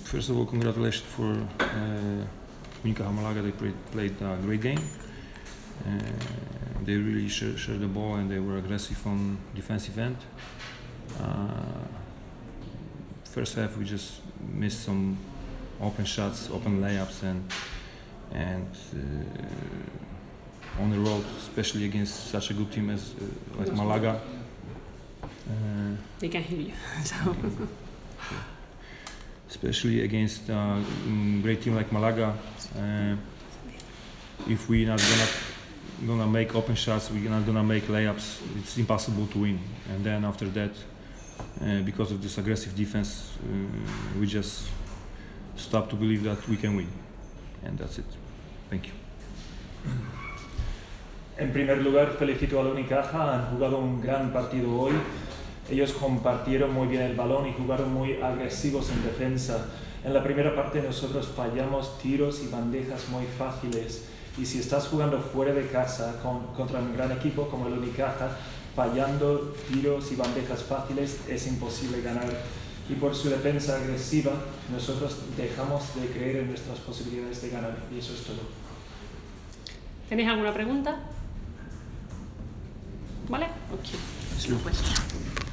First of all, congratulations for Unicaja Malaga. They played a great game. They really shared the ball and they were aggressive on defensive end. First half we just missed some open shots, open layups, and on the road, especially against such a good team as like Malaga. They can hear you. So. Especially against a great team like Malaga, if we're not gonna make open shots, we're not gonna make layups, it's impossible to win. And then after that, because of this aggressive defense, we just stop to believe that we can win. And that's it. Thank you. En primer lugar, felicito al Unicaja, han jugado un gran partido hoy. Ellos compartieron muy bien el balón y jugaron muy agresivos en defensa. En la primera parte nosotros fallamos tiros y bandejas muy fáciles. Y si estás jugando fuera de casa contra un gran equipo como el Unicaja, fallando tiros y bandejas fáciles es imposible ganar. Y por su defensa agresiva, nosotros dejamos de creer en nuestras posibilidades de ganar. Y eso es todo. ¿Tenéis alguna pregunta? ¿Vale? Ok. Sí. Pues.